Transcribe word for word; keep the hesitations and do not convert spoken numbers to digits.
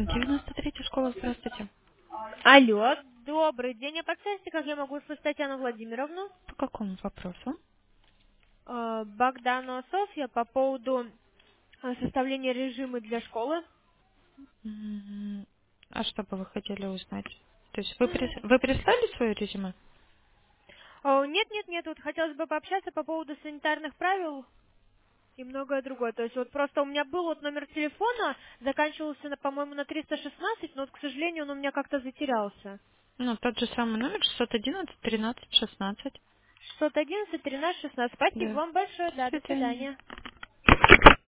девяносто третья школа, здравствуйте. Алло, добрый день. А подскажите, как я могу услышать Татьяну Владимировну? По какому вопросу? Э, Богданова Софья по поводу э, составления режима для школы. М, А что бы вы хотели узнать? То есть вы, прис- вы прислали свое резюме? Э, Нет, нет, нет, вот хотелось бы пообщаться по поводу санитарных правил и многое другое. То есть вот просто у меня был вот номер телефона, заканчивался, на, по-моему, на триста шестнадцать, но вот, к сожалению, он у меня как-то затерялся. Ну, тот же самый номер, шестьсот одиннадцать тринадцать шестнадцать. шестьсот одиннадцать тринадцать шестнадцать. Спасибо Да. вам большое, До да, до свидания. свидания.